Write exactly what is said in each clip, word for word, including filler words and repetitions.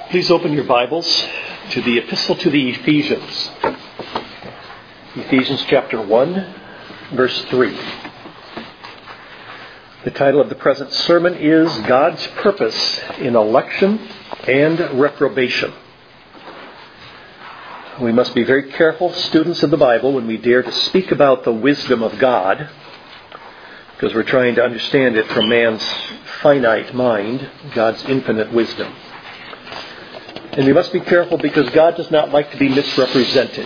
Please open your Bibles to the Epistle to the Ephesians. Ephesians chapter one, verse three. The title of the present sermon is God's Purpose in Election and Reprobation. We must be very careful students of the Bible when we dare to speak about the wisdom of God, because we're trying to understand it from man's finite mind, God's infinite wisdom. And we must be careful because God does not like to be misrepresented.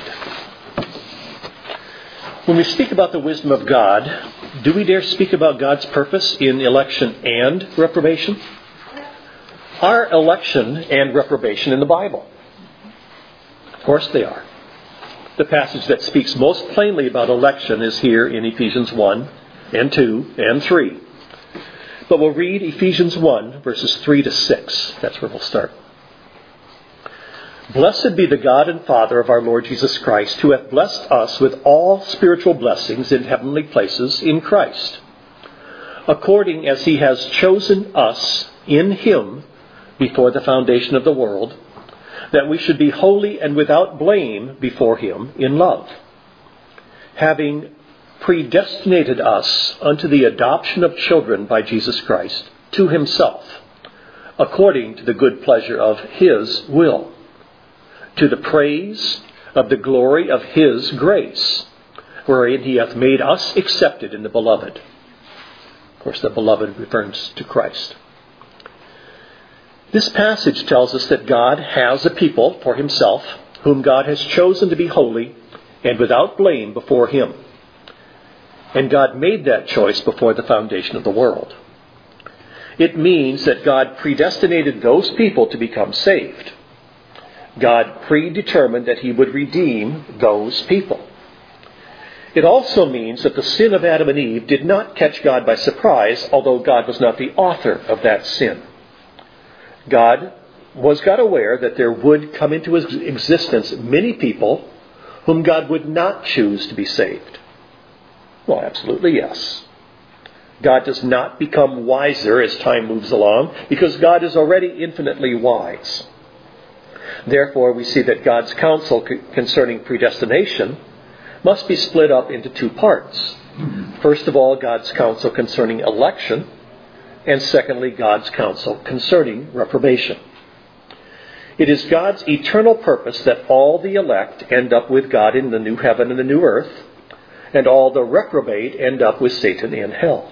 When we speak about the wisdom of God, do we dare speak about God's purpose in election and reprobation? Are election and reprobation in the Bible? Of course they are. The passage that speaks most plainly about election is here in Ephesians one and two and three. But we'll read Ephesians one, verses three to six. That's where we'll start. Blessed be the God and Father of our Lord Jesus Christ, who hath blessed us with all spiritual blessings in heavenly places in Christ, according as he has chosen us in him before the foundation of the world, that we should be holy and without blame before him in love, having predestinated us unto the adoption of children by Jesus Christ to himself, according to the good pleasure of his will, to the praise of the glory of his grace, wherein he hath made us accepted in the beloved. Of course, the beloved refers to Christ. This passage tells us that God has a people for himself, whom God has chosen to be holy and without blame before him. And God made that choice before the foundation of the world. It means that God predestinated those people to become saved. God predetermined that he would redeem those people. It also means that the sin of Adam and Eve did not catch God by surprise, although God was not the author of that sin. God was God aware that there would come into his existence many people whom God would not choose to be saved. Well, absolutely yes. God does not become wiser as time moves along, because God is already infinitely wise. Therefore, we see that God's counsel concerning predestination must be split up into two parts. First of all, God's counsel concerning election, and secondly, God's counsel concerning reprobation. It is God's eternal purpose that all the elect end up with God in the new heaven and the new earth, and all the reprobate end up with Satan in hell.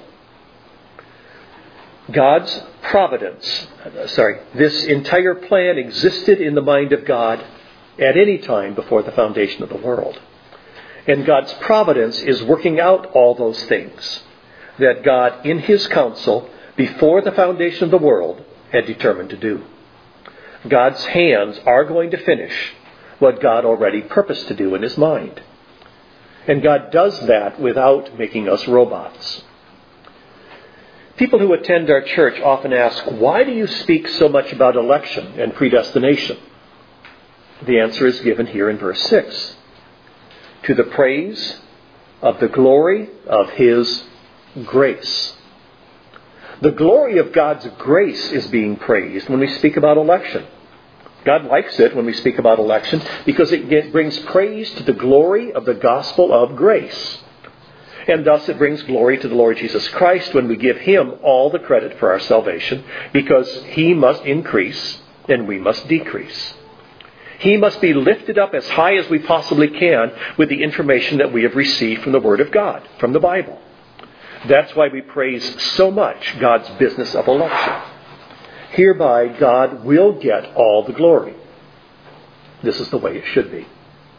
God's providence, sorry, this entire plan existed in the mind of God at any time before the foundation of the world. And God's providence is working out all those things that God, in his counsel, before the foundation of the world, had determined to do. God's hands are going to finish what God already purposed to do in his mind. And God does that without making us robots. People who attend our church often ask, why do you speak so much about election and predestination? The answer is given here in verse six. To the praise of the glory of his grace. The glory of God's grace is being praised when we speak about election. God likes it when we speak about election because it brings praise to the glory of the gospel of grace. And thus it brings glory to the Lord Jesus Christ when we give him all the credit for our salvation, because he must increase and we must decrease. He must be lifted up as high as we possibly can with the information that we have received from the Word of God, from the Bible. That's why we praise so much God's business of election. Hereby God will get all the glory. This is the way it should be.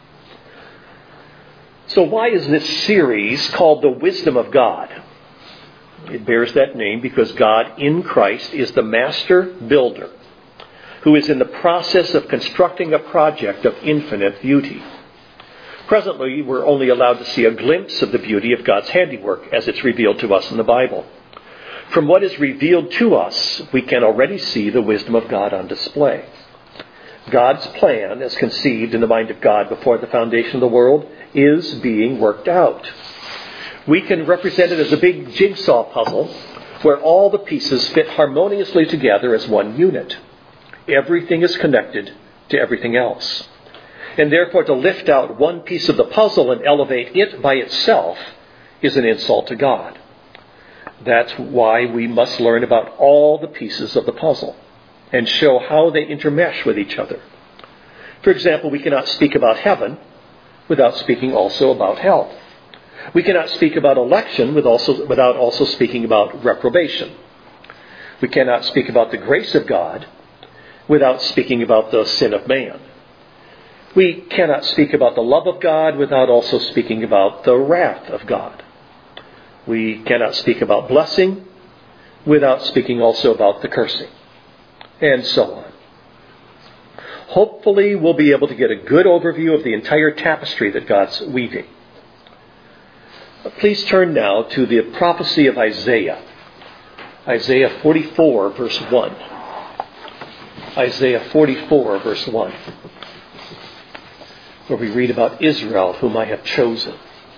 So why is this series called The Wisdom of God? It bears that name because God in Christ is the master builder who is in the process of constructing a project of infinite beauty. Presently, we're only allowed to see a glimpse of the beauty of God's handiwork as it's revealed to us in the Bible. From what is revealed to us, we can already see the wisdom of God on display. God's plan, as conceived in the mind of God before the foundation of the world, is being worked out. We can represent it as a big jigsaw puzzle where all the pieces fit harmoniously together as one unit. Everything is connected to everything else. And therefore, to lift out one piece of the puzzle and elevate it by itself is an insult to God. That's why we must learn about all the pieces of the puzzle and show how they intermesh with each other. For example, we cannot speak about heaven without speaking also about hell. We cannot speak about election without also speaking about reprobation. We cannot speak about the grace of God without speaking about the sin of man. We cannot speak about the love of God without also speaking about the wrath of God. We cannot speak about blessing without speaking also about the cursing, and so on. Hopefully, we'll be able to get a good overview of the entire tapestry that God's weaving. Please turn now to the prophecy of Isaiah. Isaiah forty-four, verse one. Isaiah forty-four, verse one. Where we read about Israel, whom I have chosen.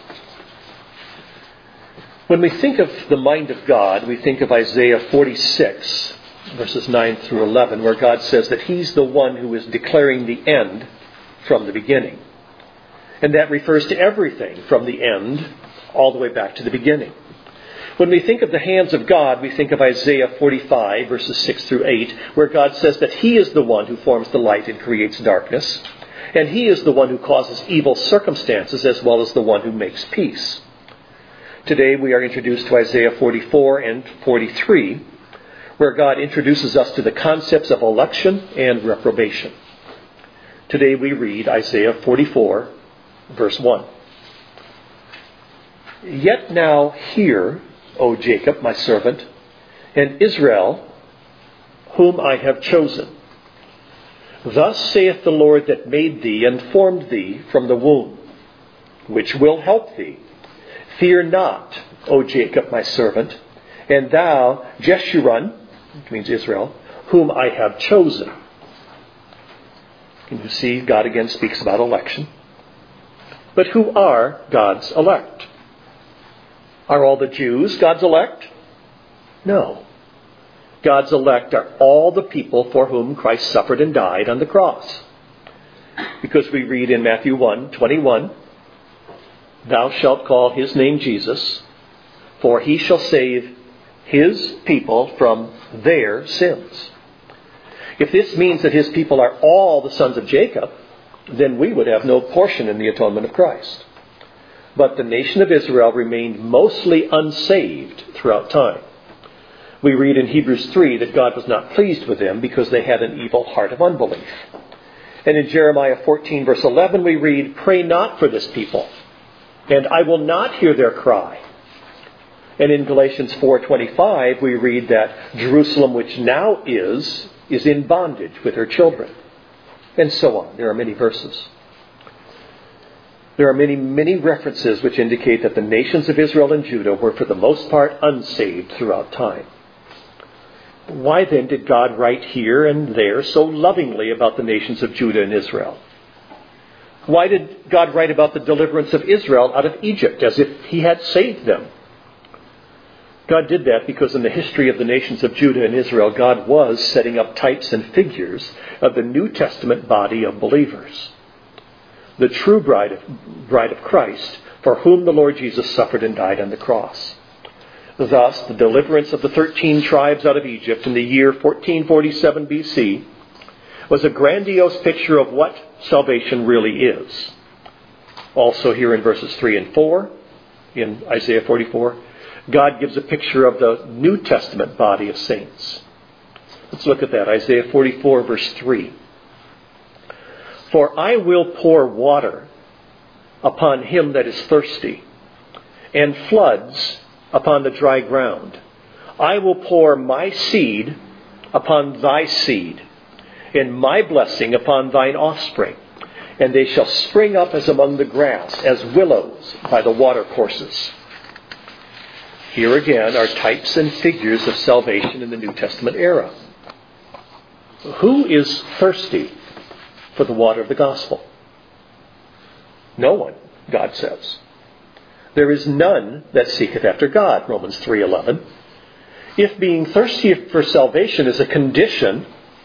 When we think of the mind of God, we think of Isaiah forty-six, verses nine through eleven, where God says that He's the one who is declaring the end from the beginning. And that refers to everything from the end all the way back to the beginning. When we think of the hands of God, we think of Isaiah forty-five, verses six through eight, where God says that He is the one who forms the light and creates darkness. And He is the one who causes evil circumstances as well as the one who makes peace. Today we are introduced to Isaiah forty-four and forty-three, where God introduces us to the concepts of election and reprobation. Today we read Isaiah forty-four, verse one. Yet now hear, O Jacob, my servant, and Israel, whom I have chosen. Thus saith the Lord that made thee and formed thee from the womb, which will help thee. Fear not, O Jacob, my servant, and thou, Jeshurun, which means Israel, whom I have chosen. And you see, God again speaks about election. But who are God's elect? Are all the Jews God's elect? No. God's elect are all the people for whom Christ suffered and died on the cross. Because we read in Matthew one twenty-one, Thou shalt call His name Jesus, for He shall save His people from their sins. If this means that His people are all the sons of Jacob, then we would have no portion in the atonement of Christ. But the nation of Israel remained mostly unsaved throughout time. We read in Hebrews three that God was not pleased with them because they had an evil heart of unbelief. And in Jeremiah fourteen, verse eleven, we read, Pray not for this people, and I will not hear their cry. And in Galatians four twenty-five, we read that Jerusalem, which now is, is in bondage with her children. And so on. There are many verses. There are many, many references which indicate that the nations of Israel and Judah were for the most part unsaved throughout time. Why then did God write here and there so lovingly about the nations of Judah and Israel? Why did God write about the deliverance of Israel out of Egypt as if He had saved them? God did that because in the history of the nations of Judah and Israel, God was setting up types and figures of the New Testament body of believers. The true bride of, bride of Christ, for whom the Lord Jesus suffered and died on the cross. Thus, the deliverance of the thirteen tribes out of Egypt in the year fourteen forty-seven B C was a grandiose picture of what salvation really is. Also here in verses three and four, in Isaiah forty-four, God gives a picture of the New Testament body of saints. Let's look at that. Isaiah forty-four, verse three. For I will pour water upon him that is thirsty, and floods upon the dry ground. I will pour my seed upon thy seed, and my blessing upon thine offspring. And they shall spring up as among the grass, as willows by the watercourses. Here again are types and figures of salvation in the New Testament era. Who is thirsty for the water of the gospel? No one, God says. There is none that seeketh after God, Romans three eleven. If being thirsty for salvation is a condition,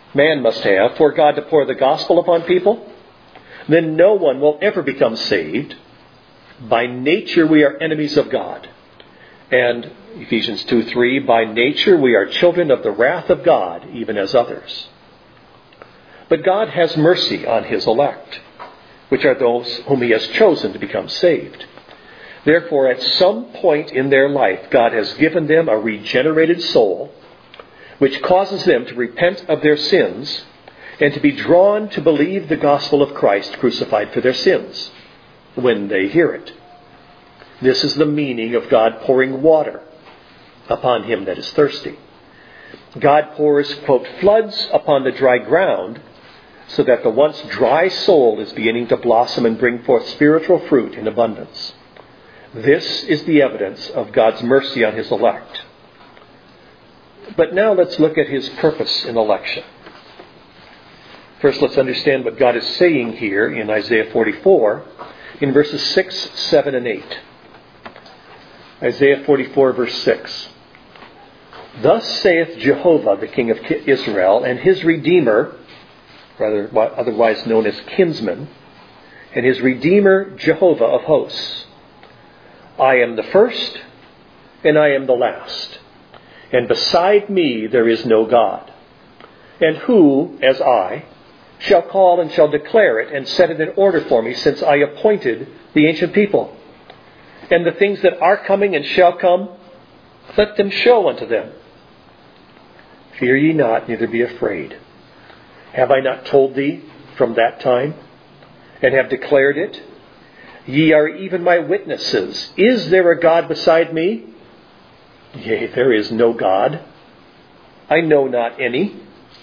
man must have for God to pour the gospel upon people, then no one will ever become saved. By nature we are enemies of God. And Ephesians two three, by nature we are children of the wrath of God, even as others. But God has mercy on his elect, which are those whom he has chosen to become saved. Therefore, at some point in their life, God has given them a regenerated soul, which causes them to repent of their sins and to be drawn to believe the gospel of Christ crucified for their sins when they hear it. This is the meaning of God pouring water upon him that is thirsty. God pours, quote, floods upon the dry ground so that the once dry soul is beginning to blossom and bring forth spiritual fruit in abundance. This is the evidence of God's mercy on his elect. But now let's look at his purpose in election. First, let's understand what God is saying here in Isaiah forty-four in verses six, seven, and eight. Isaiah forty-four, verse six. Thus saith Jehovah, the King of Israel, and his Redeemer, rather otherwise known as kinsman, and his Redeemer, Jehovah of hosts. I am the first, and I am the last, and beside me there is no God. And who, as I, shall call and shall declare it, and set it in order for me, since I appointed the ancient people? And the things that are coming and shall come, let them show unto them. Fear ye not, neither be afraid. Have I not told thee from that time, and have declared it? Ye are even my witnesses. Is there a God beside me? Yea, there is no God. I know not any.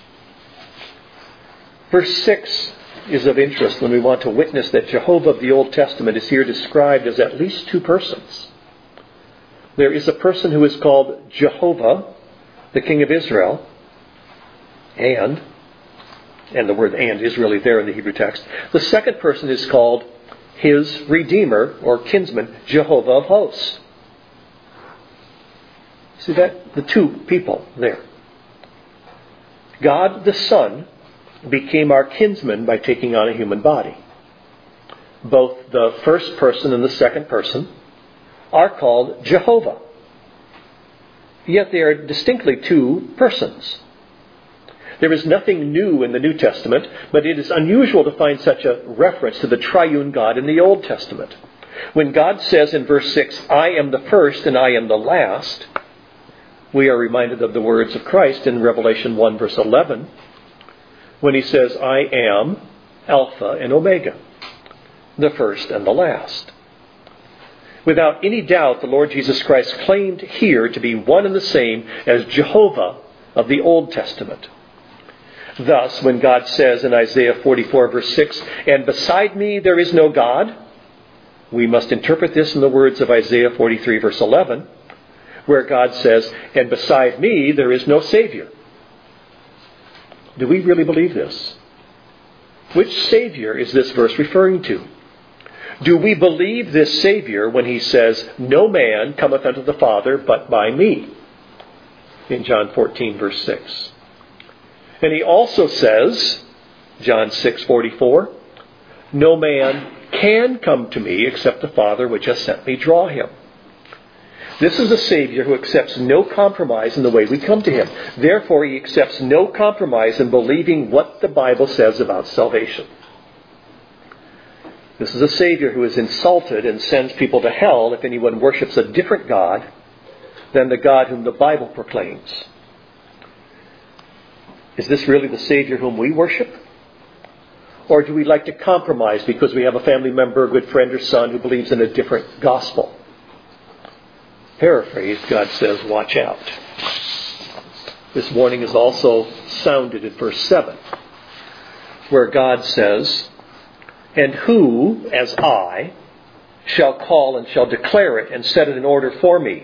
Verse six is of interest when we want to witness that Jehovah of the Old Testament is here described as at least two persons. There is a person who is called Jehovah, the King of Israel, and, and the word and is really there in the Hebrew text. The second person is called his Redeemer, or kinsman, Jehovah of hosts. See that? The two people there. God the Son became our kinsman by taking on a human body. Both the first person and the second person are called Jehovah. Yet they are distinctly two persons. There is nothing new in the New Testament, but it is unusual to find such a reference to the triune God in the Old Testament. When God says in verse six, I am the first and I am the last, we are reminded of the words of Christ in Revelation one verse eleven, when he says, I am Alpha and Omega, the first and the last. Without any doubt, the Lord Jesus Christ claimed here to be one and the same as Jehovah of the Old Testament. Thus, when God says in Isaiah forty-four verse six, and beside me there is no God, we must interpret this in the words of Isaiah forty-three verse eleven, where God says, and beside me there is no Savior. Do we really believe this? Which Savior is this verse referring to? Do we believe this Savior when he says, no man cometh unto the Father but by me? In John fourteen verse six. And he also says, John six forty-four, no man can come to me except the Father which has sent me draw him. This is a Savior who accepts no compromise in the way we come to him. Therefore, he accepts no compromise in believing what the Bible says about salvation. This is a Savior who is insulted and sends people to hell if anyone worships a different God than the God whom the Bible proclaims. Is this really the Savior whom we worship? Or do we like to compromise because we have a family member, a good friend or son who believes in a different gospel? Paraphrase, God says, watch out. This warning is also sounded in verse seven, where God says, and who, as I, shall call and shall declare it and set it in order for me?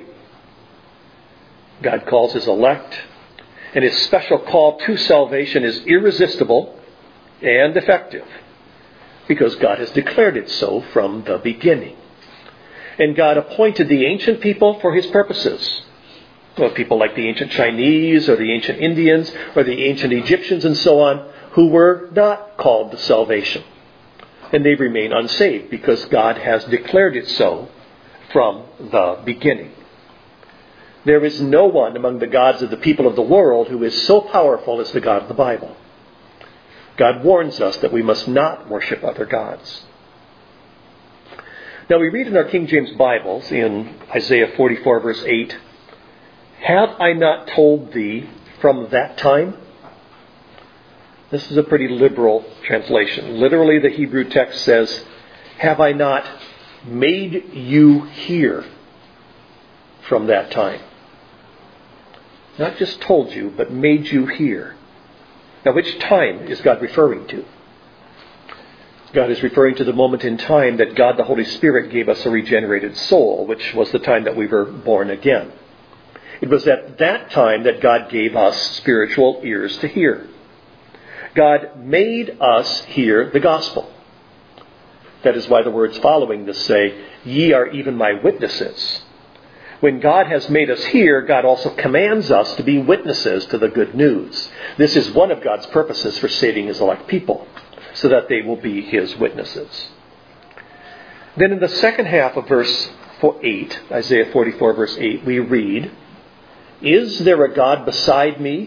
God calls his elect, and his special call to salvation is irresistible and effective because God has declared it so from the beginning. And God appointed the ancient people for his purposes. Well, people like the ancient Chinese or the ancient Indians or the ancient Egyptians and so on, who were not called to salvation. And they remain unsaved because God has declared it so from the beginning. There is no one among the gods of the people of the world who is so powerful as the God of the Bible. God warns us that we must not worship other gods. Now we read in our King James Bibles in Isaiah forty-four verse eight, "Have I not told thee from that time?" This is a pretty liberal translation. Literally the Hebrew text says, "Have I not made you hear from that time?" Not just told you, but made you hear. Now, which time is God referring to? God is referring to the moment in time that God the Holy Spirit gave us a regenerated soul, which was the time that we were born again. It was at that time that God gave us spiritual ears to hear. God made us hear the gospel. That is why the words following this say, "Ye are even my witnesses." When God has made us hear, God also commands us to be witnesses to the good news. This is one of God's purposes for saving His elect people, so that they will be His witnesses. Then in the second half of verse eight, Isaiah forty-four verse eight, we read, "Is there a God beside me?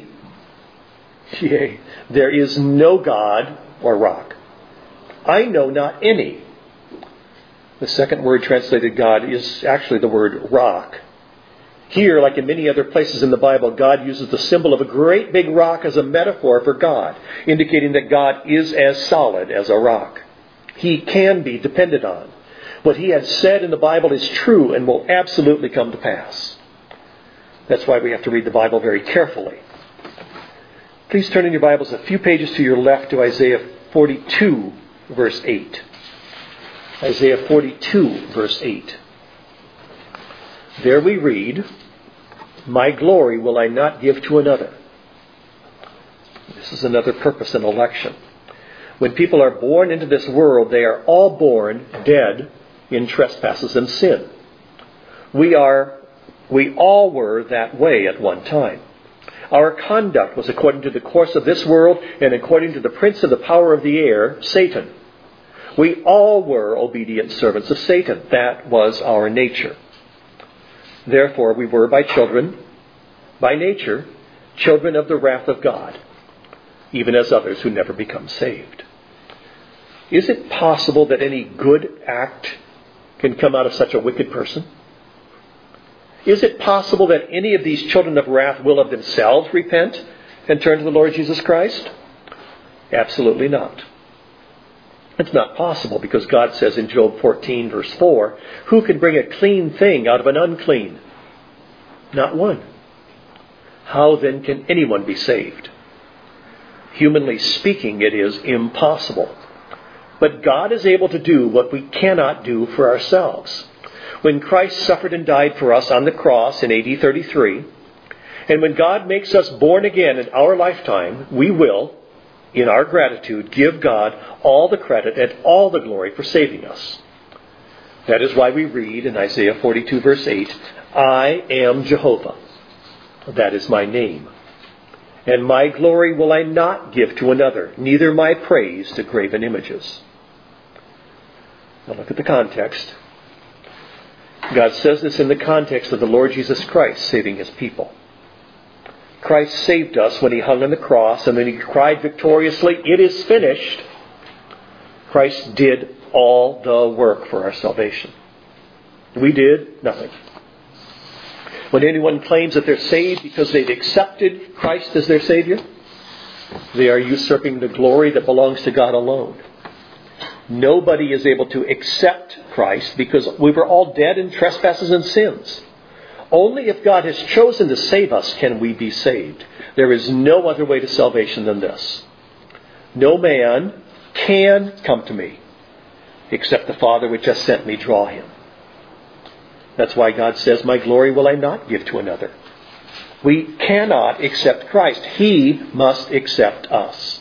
Yea, there is no God or rock. I know not any." The second word translated God is actually the word rock. Here, like in many other places in the Bible, God uses the symbol of a great big rock as a metaphor for God, indicating that God is as solid as a rock. He can be depended on. What He has said in the Bible is true and will absolutely come to pass. That's why we have to read the Bible very carefully. Please turn in your Bibles a few pages to your left to Isaiah forty-two, verse eight. Isaiah forty-two, verse eight. There we read, "My glory will I not give to another." This is another purpose in election. When people are born into this world, they are all born dead in trespasses and sin. We are, we all were that way at one time. Our conduct was according to the course of this world and according to the prince of the power of the air, Satan. We all were obedient servants of Satan. That was our nature. Therefore, we were by children, by nature, children of the wrath of God, even as others who never become saved. Is it possible that any good act can come out of such a wicked person? Is it possible that any of these children of wrath will of themselves repent and turn to the Lord Jesus Christ? Absolutely not. It's not possible because God says in Job fourteen verse four, "Who can bring a clean thing out of an unclean?" Not one. How then can anyone be saved? Humanly speaking, it is impossible. But God is able to do what we cannot do for ourselves. When Christ suffered and died for us on the cross in A D thirty-three, and when God makes us born again in our lifetime, we will, in our gratitude, give God all the credit and all the glory for saving us. That is why we read in Isaiah forty-two verse eight, "I am Jehovah. That is my name. And my glory will I not give to another, neither my praise to graven images." Now look at the context. God says this in the context of the Lord Jesus Christ saving His people. Christ saved us when He hung on the cross, and when He cried victoriously, "It is finished." Christ did all the work for our salvation. We did nothing. When anyone claims that they're saved because they've accepted Christ as their Savior, they are usurping the glory that belongs to God alone. Nobody is able to accept Christ because we were all dead in trespasses and sins. Only if God has chosen to save us can we be saved. There is no other way to salvation than this. No man can come to me except the Father which has sent me draw him. That's why God says, "My glory will I not give to another." We cannot accept Christ. He must accept us.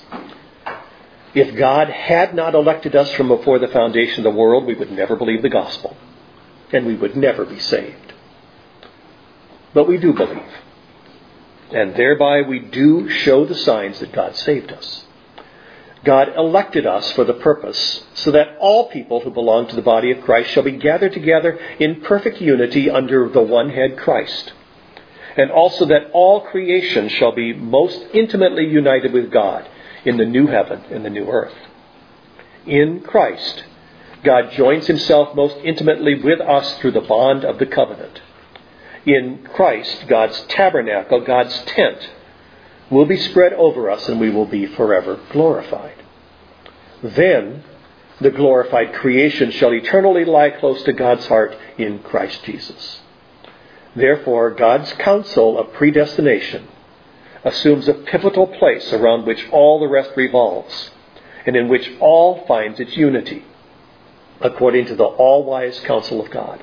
If God had not elected us from before the foundation of the world, we would never believe the gospel, and we would never be saved. but we do believe. And thereby we do show the signs that God saved us. God elected us for the purpose so that all people who belong to the body of Christ shall be gathered together in perfect unity under the one head, Christ. And also that all creation shall be most intimately united with God in the new heaven and the new earth. In Christ, God joins himself most intimately with us through the bond of the covenant. In Christ, God's tabernacle, God's tent, will be spread over us and we will be forever glorified. Then the glorified creation shall eternally lie close to God's heart in Christ Jesus. Therefore, God's counsel of predestination assumes a pivotal place around which all the rest revolves, and in which all finds its unity, according to the all-wise counsel of God.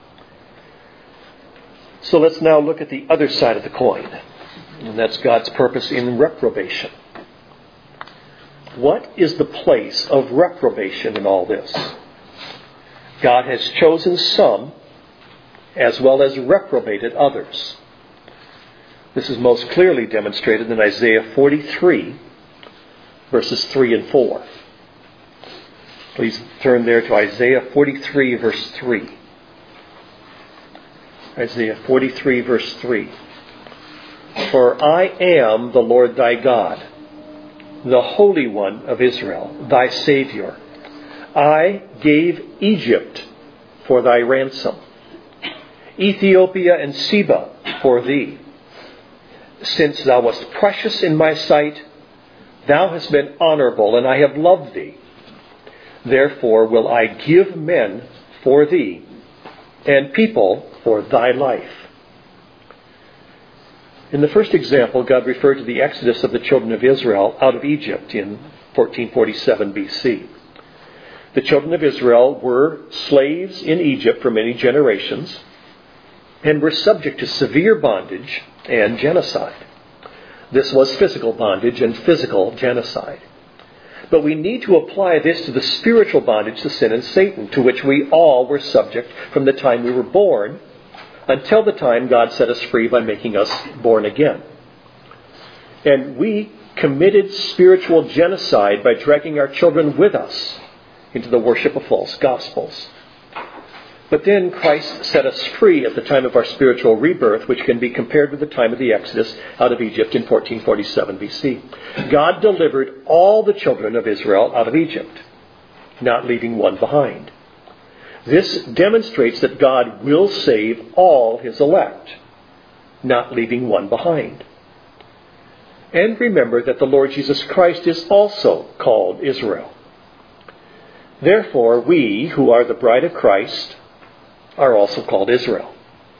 So let's now look at the other side of the coin, and that's God's purpose in reprobation. What is the place of reprobation in all this? God has chosen some as well as reprobated others. This is most clearly demonstrated in Isaiah forty-three, verses three and four. Please turn there to Isaiah forty-three, verse three. Isaiah forty-three, verse three. For I am the Lord thy God, the Holy One of Israel, thy Savior. I gave Egypt for thy ransom, Ethiopia and Seba for thee. Since thou wast precious in my sight, thou hast been honorable, and I have loved thee. Therefore will I give men for thee, and people for thy life. In the first example, God referred to the exodus of the children of Israel out of Egypt in fourteen forty-seven B C. The children of Israel were slaves in Egypt for many generations and were subject to severe bondage and genocide. This was physical bondage and physical genocide. But we need to apply this to the spiritual bondage to sin and Satan, to which we all were subject from the time we were born until the time God set us free by making us born again. And we committed spiritual genocide by dragging our children with us into the worship of false gospels. But then Christ set us free at the time of our spiritual rebirth, which can be compared with the time of the Exodus out of Egypt in fourteen forty-seven B C. God delivered all the children of Israel out of Egypt, not leaving one behind. This demonstrates that God will save all his elect, not leaving one behind. And remember that the Lord Jesus Christ is also called Israel. Therefore, we, who are the bride of Christ, are also called Israel.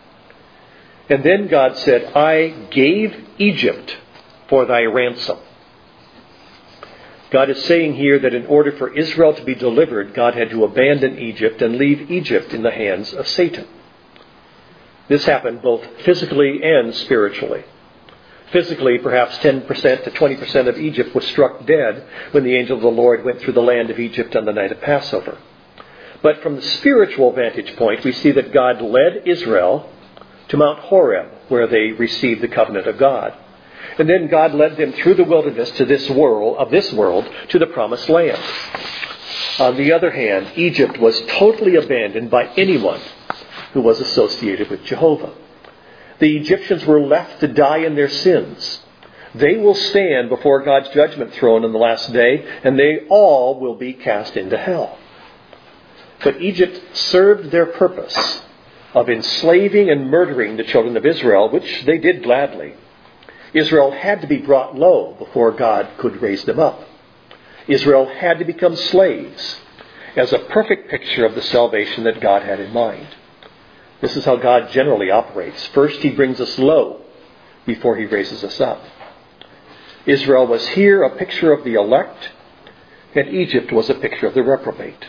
And then God said, I gave Egypt for thy ransom. God is saying here that in order for Israel to be delivered, God had to abandon Egypt and leave Egypt in the hands of Satan. This happened both physically and spiritually. Physically, perhaps ten percent to twenty percent of Egypt was struck dead when the angel of the Lord went through the land of Egypt on the night of Passover. But from the spiritual vantage point, we see that God led Israel to Mount Horeb, where they received the covenant of God. And then God led them through the wilderness to this world, of this world, to the promised land. On the other hand, Egypt was totally abandoned by anyone who was associated with Jehovah. The Egyptians were left to die in their sins. They will stand before God's judgment throne on the last day, and they all will be cast into hell. But Egypt served their purpose of enslaving and murdering the children of Israel, which they did gladly. Israel had to be brought low before God could raise them up. Israel had to become slaves as a perfect picture of the salvation that God had in mind. This is how God generally operates. First, he brings us low before he raises us up. Israel was here a picture of the elect, and Egypt was a picture of the reprobate.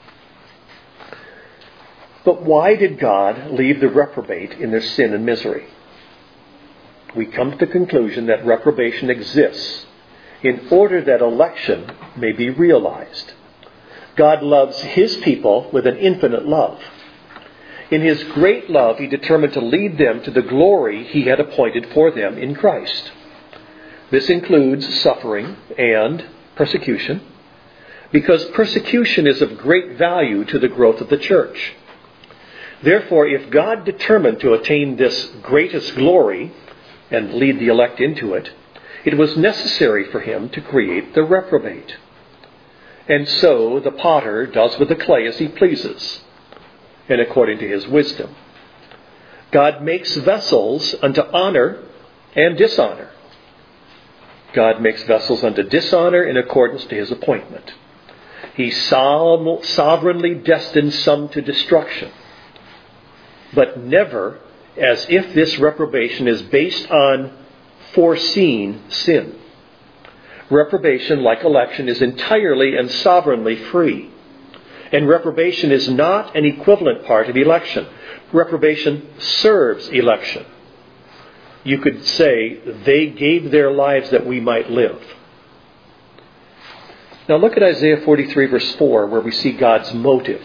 But why did God leave the reprobate in their sin and misery? We come to the conclusion that reprobation exists in order that election may be realized. God loves his people with an infinite love. In his great love, he determined to lead them to the glory he had appointed for them in Christ. This includes suffering and persecution, because persecution is of great value to the growth of the church. Therefore, if God determined to attain this greatest glory and lead the elect into it, it was necessary for him to create the reprobate. And so the potter does with the clay as he pleases, and according to his wisdom. God makes vessels unto honor and dishonor. God makes vessels unto dishonor in accordance to his appointment. He sovereignly destines some to destruction, but never as if this reprobation is based on foreseen sin. Reprobation, like election, is entirely and sovereignly free. And reprobation is not an equivalent part of election. Reprobation serves election. You could say, they gave their lives that we might live. Now look at Isaiah forty-three, verse four, where we see God's motive.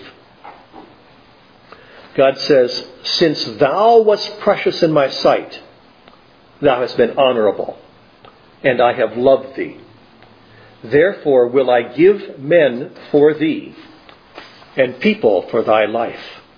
God says, since thou wast precious in my sight, thou hast been honorable, and I have loved thee. Therefore will I give men for thee, and people for thy life.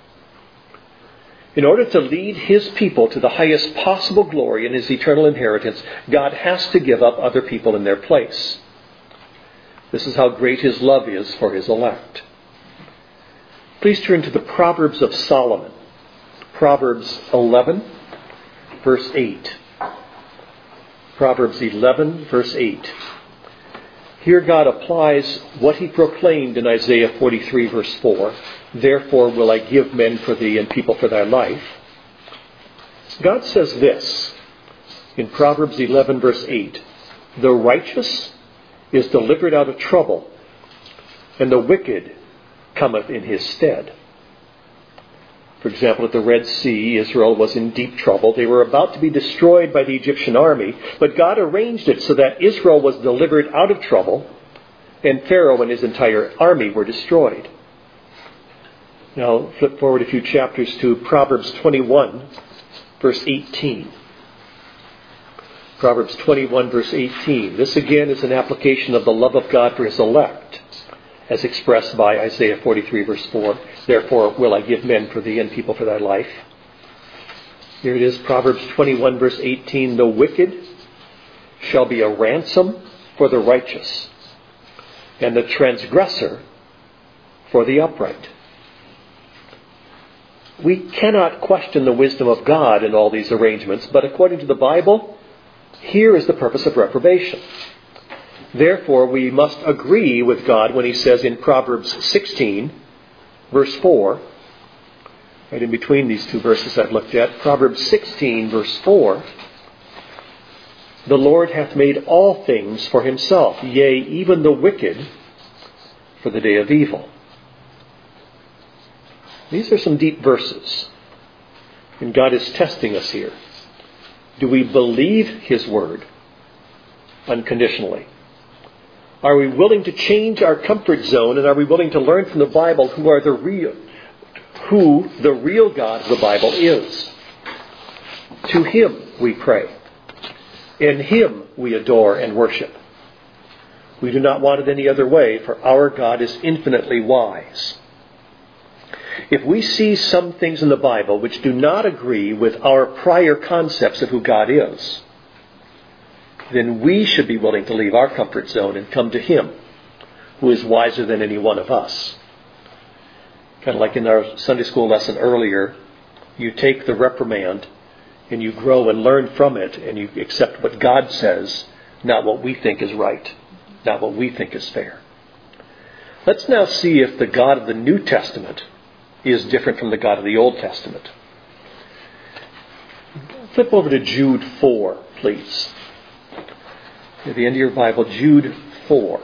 In order to lead his people to the highest possible glory in his eternal inheritance, God has to give up other people in their place. This is how great his love is for his elect. Please turn to the Proverbs of Solomon. Proverbs eleven, verse eight. Proverbs eleven, verse eight. Here God applies what he proclaimed in Isaiah forty-three, verse four. Therefore will I give men for thee and people for thy life. God says this in Proverbs eleven, verse eight. The righteous is delivered out of trouble, and the wicked cometh in his stead. For example, at the Red Sea, Israel was in deep trouble. They were about to be destroyed by the Egyptian army, but God arranged it so that Israel was delivered out of trouble, and Pharaoh and his entire army were destroyed. Now, flip forward a few chapters to Proverbs twenty-one, verse eighteen. Proverbs twenty-one, verse eighteen. This again is an application of the love of God for his elect, as expressed by Isaiah forty-three, verse four. Therefore will I give men for thee and people for thy life. Here it is, Proverbs twenty-one, verse eighteen. The wicked shall be a ransom for the righteous, and the transgressor for the upright. We cannot question the wisdom of God in all these arrangements, but according to the Bible, here is the purpose of reprobation. Therefore, we must agree with God when he says in Proverbs sixteen, verse four, right in between these two verses I've looked at, Proverbs sixteen, verse four, the Lord hath made all things for himself, yea, even the wicked for the day of evil. These are some deep verses, and God is testing us here. Do we believe his word unconditionally? Are we willing to change our comfort zone, and are we willing to learn from the Bible who are the real, who the real God of the Bible is? To him we pray. In him we adore and worship. We do not want it any other way, for our God is infinitely wise. If we see some things in the Bible which do not agree with our prior concepts of who God is, then we should be willing to leave our comfort zone and come to him, who is wiser than any one of us. Kind of like in our Sunday school lesson earlier, you take the reprimand and you grow and learn from it, and you accept what God says, not what we think is right, not what we think is fair. Let's now see if the God of the New Testament is different from the God of the Old Testament. Flip over to Jude four, please. At the end of your Bible, Jude four.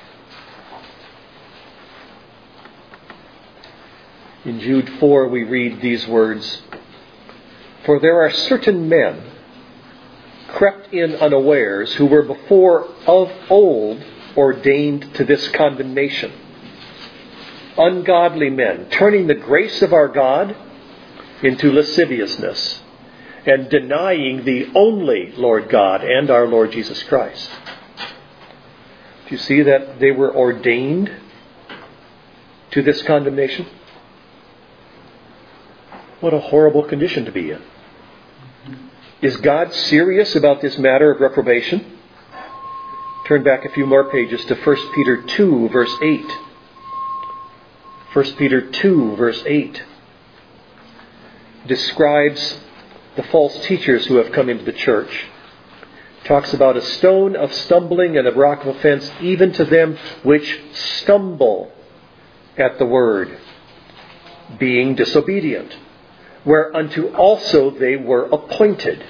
In Jude four, we read these words, For there are certain men crept in unawares, who were before of old ordained to this condemnation. Ungodly men, turning the grace of our God into lasciviousness, and denying the only Lord God and our Lord Jesus Christ. Do you see that they were ordained to this condemnation? What a horrible condition to be in. Is God serious about this matter of reprobation? Turn back a few more pages to First Peter two, verse eight. First Peter two, verse eight describes the false teachers who have come into the church. Talks about a stone of stumbling and a rock of offense, even to them which stumble at the word, being disobedient, whereunto also they were appointed.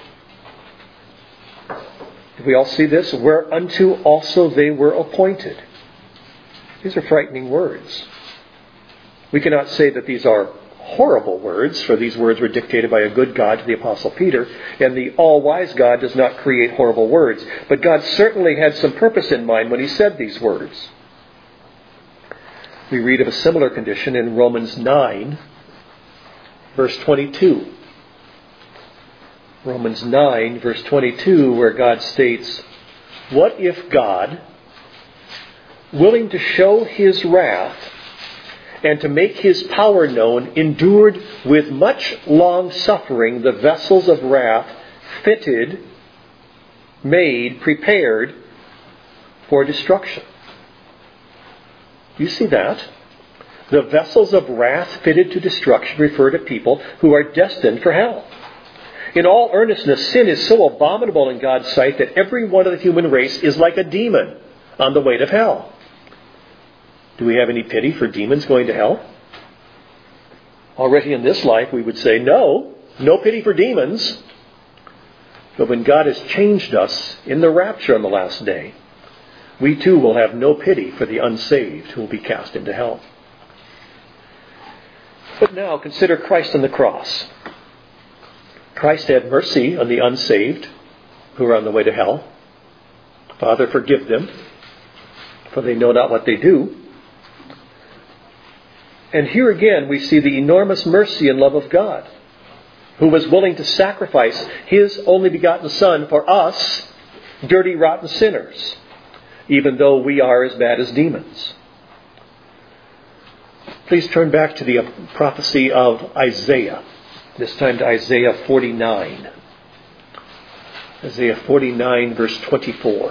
Did we all see this? Whereunto also they were appointed. These are frightening words. We cannot say that these are horrible words, for these words were dictated by a good God to the Apostle Peter, and the all-wise God does not create horrible words. But God certainly had some purpose in mind when He said these words. We read of a similar condition in Romans nine, verse twenty-two. Romans nine, verse twenty-two, where God states, "What if God, willing to show His wrath and to make His power known, endured with much long suffering the vessels of wrath fitted, made, prepared for destruction." You see that? The vessels of wrath fitted to destruction refer to people who are destined for hell. In all earnestness, sin is so abominable in God's sight that every one of the human race is like a demon on the way to hell. Do we have any pity for demons going to hell? Already in this life we would say, no, no pity for demons. But when God has changed us in the rapture on the last day, we too will have no pity for the unsaved who will be cast into hell. But now consider Christ on the cross. Christ had mercy on the unsaved who are on the way to hell. Father, forgive them, for they know not what they do. And here again we see the enormous mercy and love of God, who was willing to sacrifice His only begotten Son for us, dirty, rotten sinners, even though we are as bad as demons. Please turn back to the prophecy of Isaiah, this time to Isaiah forty-nine. Isaiah forty-nine, verse twenty-four.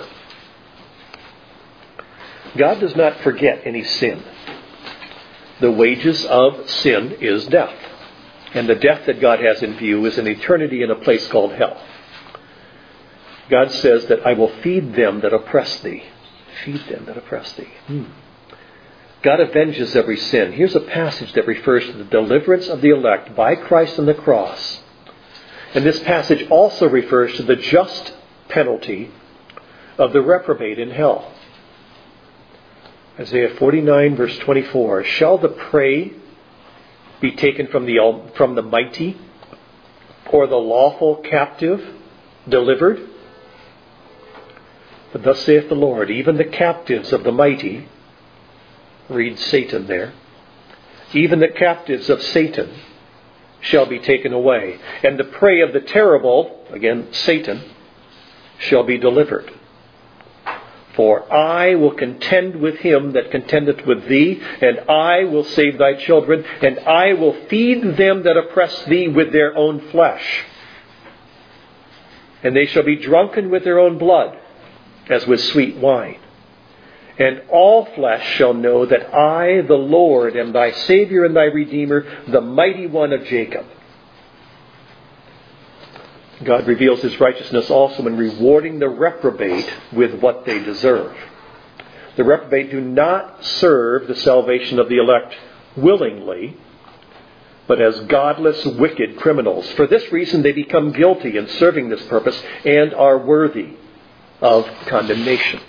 God does not forget any sin. The wages of sin is death. And the death that God has in view is an eternity in a place called hell. God says that I will feed them that oppress thee. Feed them that oppress thee. Hmm. God avenges every sin. Here's a passage that refers to the deliverance of the elect by Christ on the cross. And this passage also refers to the just penalty of the reprobate in hell. Isaiah forty-nine, verse twenty-four. Shall the prey be taken from the, from the mighty, or the lawful captive delivered? But thus saith the Lord, even the captives of the mighty, read Satan there, even the captives of Satan shall be taken away, and the prey of the terrible, again Satan, shall be delivered. For I will contend with him that contendeth with thee, and I will save thy children, and I will feed them that oppress thee with their own flesh. And they shall be drunken with their own blood, as with sweet wine. And all flesh shall know that I, the Lord, am thy Savior and thy Redeemer, the mighty one of Jacob. God reveals His righteousness also in rewarding the reprobate with what they deserve. The reprobate do not serve the salvation of the elect willingly, but as godless, wicked criminals. For this reason they become guilty in serving this purpose and are worthy of condemnation.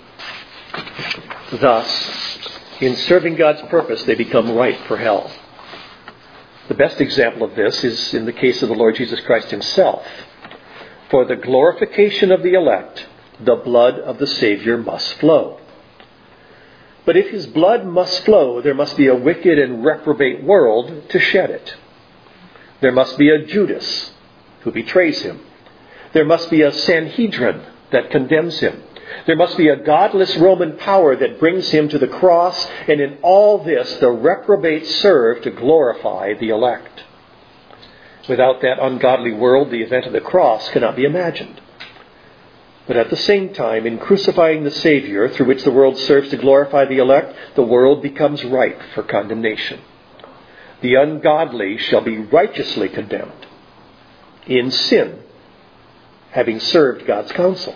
Thus, in serving God's purpose, they become ripe for hell. The best example of this is in the case of the Lord Jesus Christ Himself. For the glorification of the elect, the blood of the Savior must flow. But if His blood must flow, there must be a wicked and reprobate world to shed it. There must be a Judas who betrays him. There must be a Sanhedrin that condemns him. There must be a godless Roman power that brings him to the cross, and in all this the reprobates serve to glorify the elect. Without that ungodly world, the event of the cross cannot be imagined. But at the same time, in crucifying the Savior, through which the world serves to glorify the elect, the world becomes ripe for condemnation. The ungodly shall be righteously condemned in sin, having served God's counsel.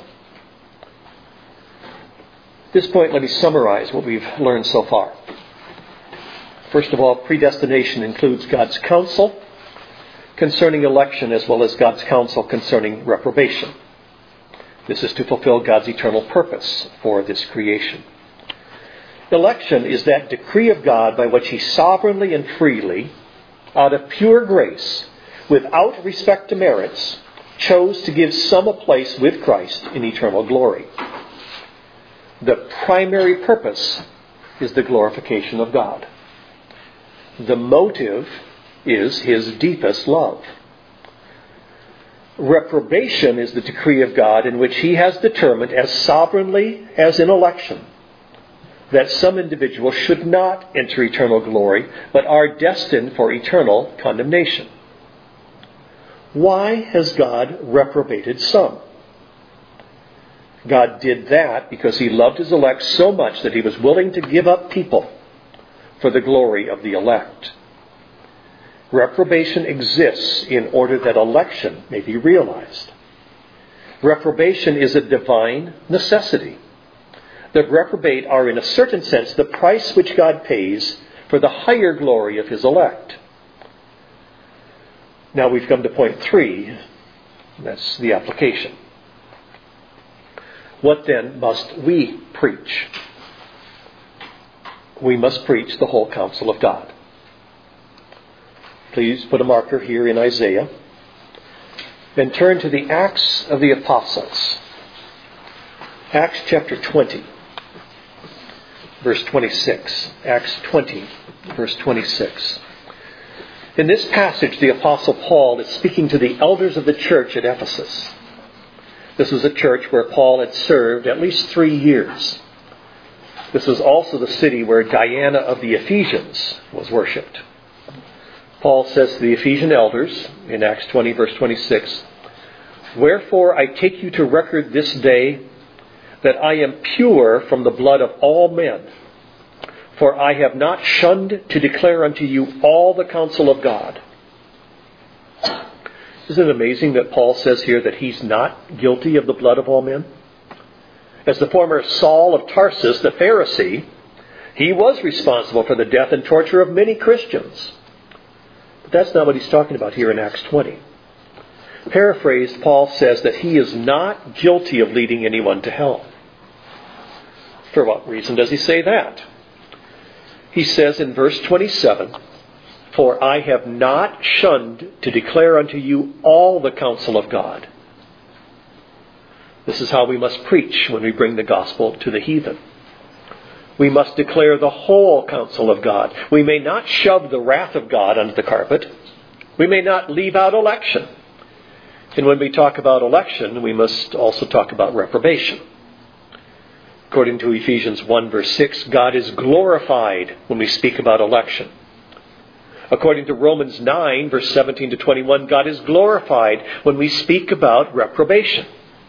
At this point, let me summarize what we've learned so far. First of all, predestination includes God's counsel concerning election as well as God's counsel concerning reprobation. This is to fulfill God's eternal purpose for this creation. Election is that decree of God by which He sovereignly and freely, out of pure grace, without respect to merits, chose to give some a place with Christ in eternal glory. The primary purpose is the glorification of God. The motive is His deepest love. Reprobation is the decree of God in which He has determined, as sovereignly as in election, that some individuals should not enter eternal glory, but are destined for eternal condemnation. Why has God reprobated some? God did that because He loved His elect so much that He was willing to give up people for the glory of the elect. Reprobation exists in order that election may be realized. Reprobation is a divine necessity. The reprobate are, in a certain sense, the price which God pays for the higher glory of His elect. Now we've come to point three. That's the application. What then must we preach? We must preach the whole counsel of God. Please put a marker here in Isaiah. Then turn to the Acts of the Apostles. Acts chapter twenty, verse twenty-six. Acts twenty, verse twenty-six. In this passage, the Apostle Paul is speaking to the elders of the church at Ephesus. This was a church where Paul had served at least three years. This was also the city where Diana of the Ephesians was worshipped. Paul says to the Ephesian elders in Acts twenty, verse twenty-six, "Wherefore I take you to record this day that I am pure from the blood of all men. For I have not shunned to declare unto you all the counsel of God." Isn't it amazing that Paul says here that he's not guilty of the blood of all men? As the former Saul of Tarsus, the Pharisee, he was responsible for the death and torture of many Christians. But that's not what he's talking about here in Acts twenty. Paraphrased, Paul says that he is not guilty of leading anyone to hell. For what reason does he say that? He says in verse twenty-seven, "For I have not shunned to declare unto you all the counsel of God." This is how we must preach when we bring the gospel to the heathen. We must declare the whole counsel of God. We may not shove the wrath of God under the carpet. We may not leave out election. And when we talk about election, we must also talk about reprobation. According to Ephesians one, verse six, God is glorified when we speak about election. According to Romans nine, verse seventeen to twenty-one, God is glorified when we speak about reprobation.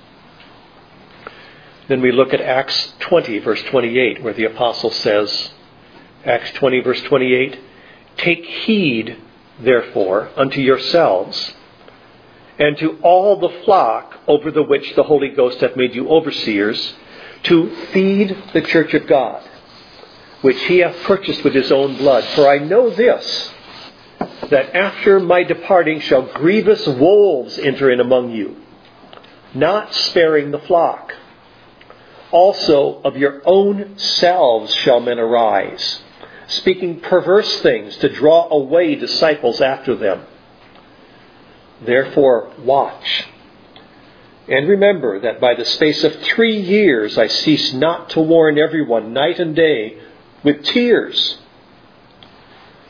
Then we look at Acts twenty, verse twenty-eight, where the apostle says, Acts twenty, verse twenty-eight, "Take heed, therefore, unto yourselves, and to all the flock over the which the Holy Ghost hath made you overseers, to feed the church of God, which He hath purchased with His own blood. For I know this, that after my departing shall grievous wolves enter in among you, not sparing the flock. Also of your own selves shall men arise, speaking perverse things to draw away disciples after them. Therefore watch, and remember that by the space of three years I cease not to warn everyone night and day with tears."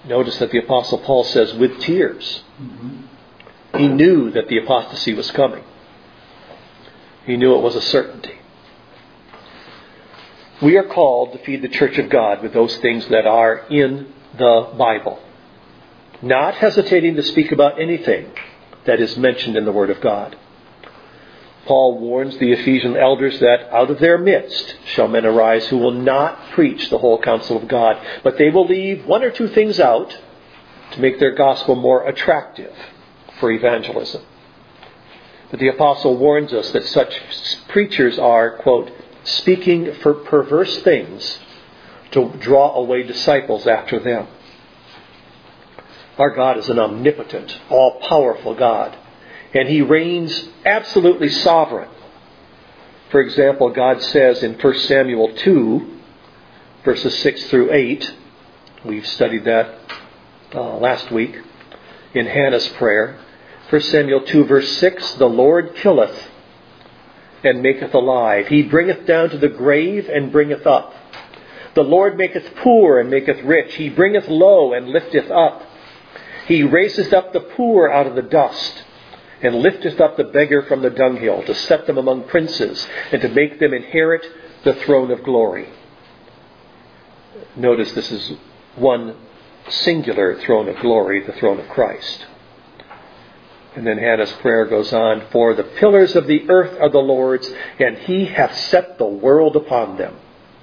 Notice that the Apostle Paul says, with tears. Mm-hmm. He knew that the apostasy was coming. He knew it was a certainty. We are called to feed the church of God with those things that are in the Bible, not hesitating to speak about anything that is mentioned in the Word of God. Paul warns the Ephesian elders that out of their midst shall men arise who will not preach the whole counsel of God, but they will leave one or two things out to make their gospel more attractive for evangelism. But the apostle warns us that such preachers are, quote, speaking for perverse things to draw away disciples after them. Our God is an omnipotent, all-powerful God, and He reigns absolutely sovereign. For example, God says in First Samuel two, verses six through eight, we've studied that uh, last week, in Hannah's prayer. First Samuel two, verse six, the Lord killeth and maketh alive. He bringeth down to the grave and bringeth up. The Lord maketh poor and maketh rich. He bringeth low and lifteth up. He raiseth up the poor out of the dust, and lifteth up the beggar from the dunghill, to set them among princes, and to make them inherit the throne of glory. Notice this is one singular throne of glory, the throne of Christ. And then Hannah's prayer goes on, for the pillars of the earth are the Lord's, and He hath set the world upon them.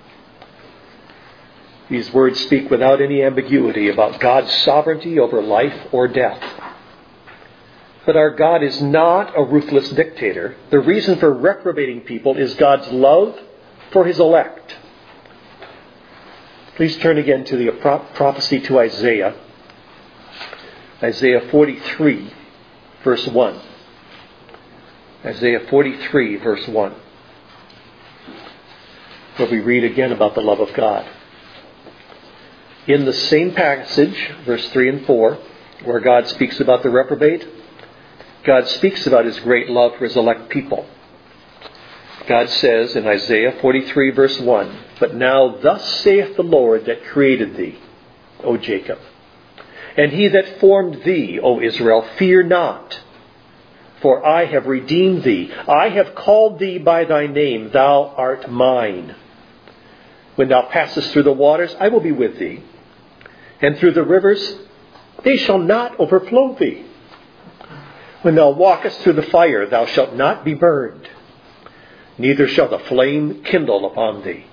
These words speak without any ambiguity about God's sovereignty over life or death. But our God is not a ruthless dictator. The reason for reprobating people is God's love for His elect. Please turn again to the prophecy to Isaiah. Isaiah forty-three, verse one. Isaiah forty-three, verse one. Where we read again about the love of God. In the same passage, verse three and four, where God speaks about the reprobate, God speaks about His great love for His elect people. God says in Isaiah forty-three, verse one, but now thus saith the Lord that created thee, O Jacob, and He that formed thee, O Israel, fear not, for I have redeemed thee. I have called thee by thy name, thou art mine. When thou passest through the waters, I will be with thee, and through the rivers, they shall not overflow thee. When thou walkest through the fire, thou shalt not be burned, neither shall the flame kindle upon thee.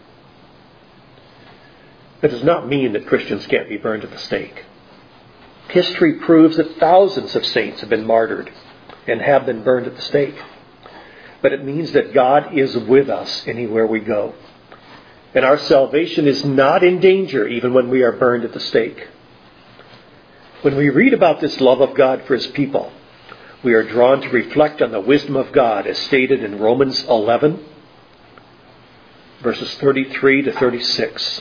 That does not mean that Christians can't be burned at the stake. History proves that thousands of saints have been martyred and have been burned at the stake. But it means that God is with us anywhere we go. And our salvation is not in danger even when we are burned at the stake. When we read about this love of God for His people, we are drawn to reflect on the wisdom of God as stated in Romans eleven, verses thirty-three to thirty-six.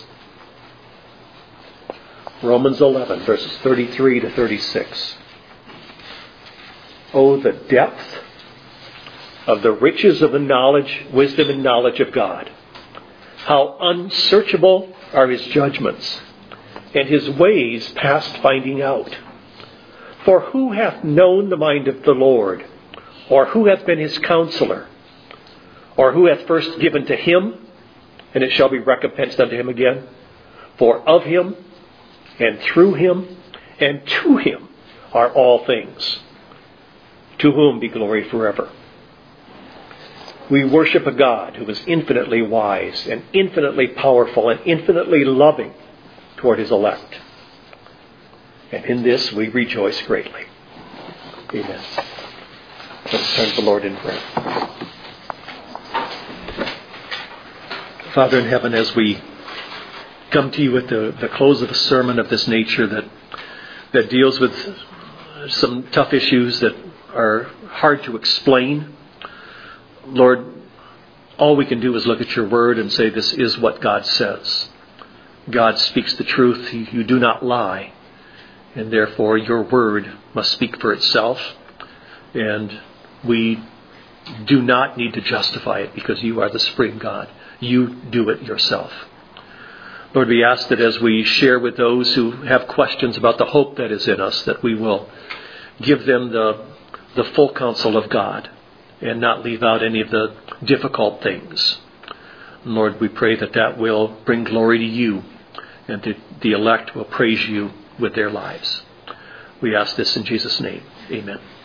Romans eleven, verses thirty-three to thirty-six. Oh, the depth of the riches of the knowledge, wisdom and knowledge of God. How unsearchable are His judgments, and His ways past finding out. For who hath known the mind of the Lord? Or who hath been His counselor? Or who hath first given to Him, and it shall be recompensed unto him again? For of Him, and through Him, and to Him are all things, to whom be glory forever. We worship a God who is infinitely wise and infinitely powerful and infinitely loving toward His elect. And in this we rejoice greatly. Amen. Let's turn to the Lord in prayer. Father in heaven, as we come to you at the, the close of a sermon of this nature that, that deals with some tough issues that are hard to explain, Lord, all we can do is look at your word and say this is what God says. God speaks the truth. You do not lie. And therefore your word must speak for itself. And we do not need to justify it because you are the supreme God. You do it yourself. Lord, we ask that as we share with those who have questions about the hope that is in us, that we will give them the, the full counsel of God and not leave out any of the difficult things. Lord, we pray that that will bring glory to you and that the elect will praise you with their lives. We ask this in Jesus' name. Amen.